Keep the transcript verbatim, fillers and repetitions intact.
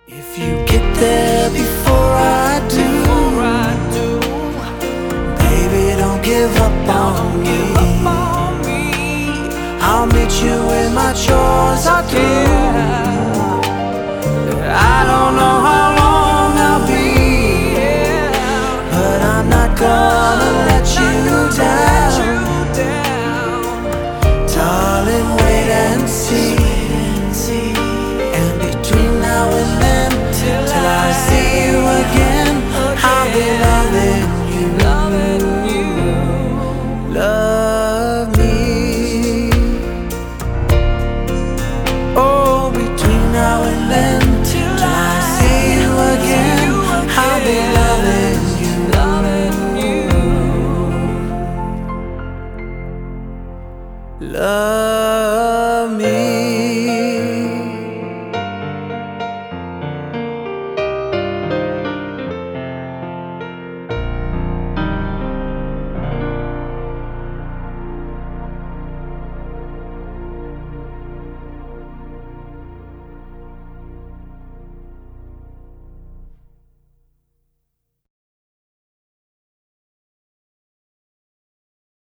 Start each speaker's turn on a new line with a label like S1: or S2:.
S1: If you get there before I do, baby, don't give up on me. I'll meet you when my chores are through. I don't know how long I'll be, but I'm not gonna let you down. Darling, wait and see. And between now and then, till I see you again, I'll be loving you. Love me. Oh, between now and then, till I see you again, I'll be loving you. Love